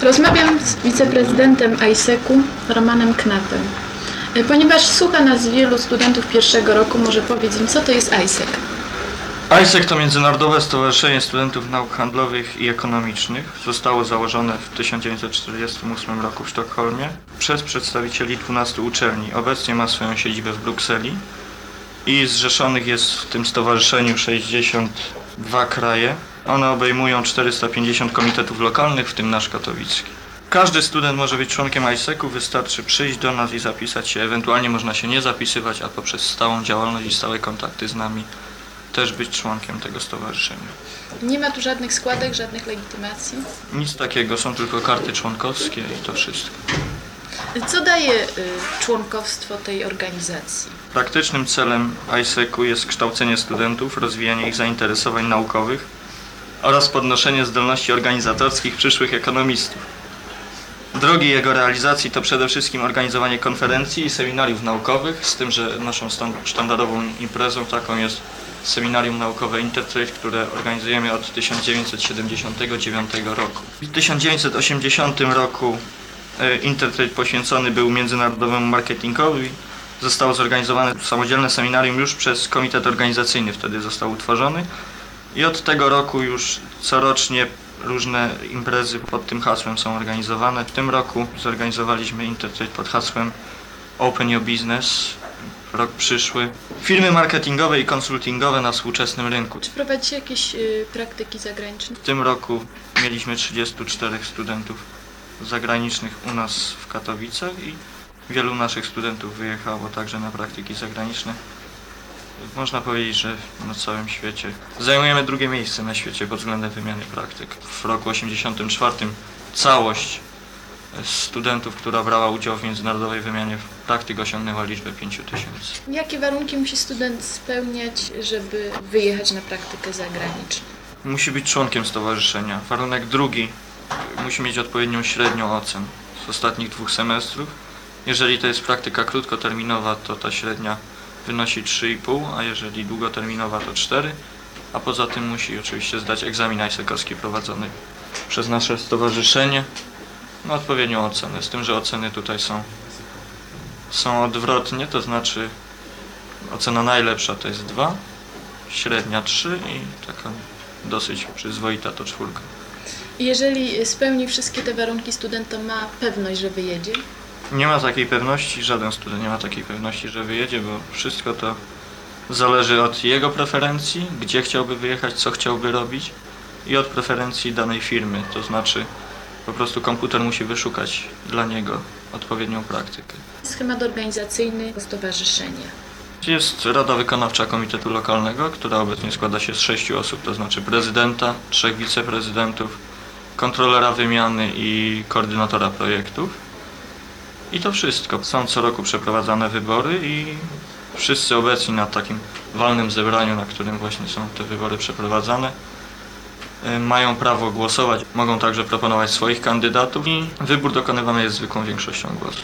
Rozmawiam z wiceprezydentem AIESEC-u Romanem Knatem. Ponieważ słucha nas wielu studentów pierwszego roku, może powiedzieć im, co to jest AIESEC? AIESEC to Międzynarodowe Stowarzyszenie Studentów Nauk Handlowych i Ekonomicznych. Zostało założone w 1948 roku w Sztokholmie przez przedstawicieli 12 uczelni. Obecnie ma swoją siedzibę w Brukseli i zrzeszonych jest w tym stowarzyszeniu 62 kraje. One obejmują 450 komitetów lokalnych, w tym nasz katowicki. Każdy student może być członkiem AIESEC-u, wystarczy przyjść do nas i zapisać się. Ewentualnie można się nie zapisywać, a poprzez stałą działalność i stałe kontakty z nami też być członkiem tego stowarzyszenia. Nie ma tu żadnych składek, żadnych legitymacji? Nic takiego, są tylko karty członkowskie i to wszystko. Co daje członkowstwo tej organizacji? Praktycznym celem AIESEC-u jest kształcenie studentów, rozwijanie ich zainteresowań naukowych oraz podnoszenie zdolności organizatorskich przyszłych ekonomistów. Drogi jego realizacji to przede wszystkim organizowanie konferencji i seminariów naukowych, z tym, że naszą sztandarową imprezą taką jest seminarium naukowe Intertrade, które organizujemy od 1979 roku. W 1980 roku Intertrade poświęcony był międzynarodowemu marketingowi. Zostało zorganizowane samodzielne seminarium już przez komitet organizacyjny, wtedy został utworzony. I od tego roku już corocznie różne imprezy pod tym hasłem są organizowane. W tym roku zorganizowaliśmy Intertrade pod hasłem Open Your Business, rok przyszły. Firmy marketingowe i konsultingowe na współczesnym rynku. Czy prowadzicie jakieś praktyki zagraniczne? W tym roku mieliśmy 34 studentów zagranicznych u nas w Katowicach i wielu naszych studentów wyjechało także na praktyki zagraniczne. Można powiedzieć, że na całym świecie. Zajmujemy drugie miejsce na świecie pod względem wymiany praktyk. W roku 1984 całość studentów, która brała udział w międzynarodowej wymianie praktyk, osiągnęła liczbę 5000. Jakie warunki musi student spełniać, żeby wyjechać na praktykę zagraniczną? Musi być członkiem stowarzyszenia. Warunek drugi, musi mieć odpowiednią średnią ocen z ostatnich 2 semestrów. Jeżeli to jest praktyka krótkoterminowa, to ta średnia wynosi 3,5, a jeżeli długoterminowa to 4, a poza tym musi oczywiście zdać egzamin AIESEC-owski prowadzony przez nasze stowarzyszenie na odpowiednią ocenę, z tym, że oceny tutaj są odwrotnie, to znaczy ocena najlepsza to jest 2, średnia 3 i taka dosyć przyzwoita to 4. Jeżeli spełni wszystkie te warunki, student to ma pewność, że wyjedzie? Nie ma takiej pewności, żaden student nie ma takiej pewności, że wyjedzie, bo wszystko to zależy od jego preferencji, gdzie chciałby wyjechać, co chciałby robić i od preferencji danej firmy, to znaczy po prostu komputer musi wyszukać dla niego odpowiednią praktykę. Schemat organizacyjny stowarzyszenia. Jest Rada Wykonawcza Komitetu Lokalnego, która obecnie składa się z 6 osób, to znaczy prezydenta, 3 wiceprezydentów, kontrolera wymiany i koordynatora projektów. I to wszystko. Są co roku przeprowadzane wybory i wszyscy obecni na takim walnym zebraniu, na którym właśnie są te wybory przeprowadzane, mają prawo głosować, mogą także proponować swoich kandydatów i wybór dokonywany jest zwykłą większością głosów.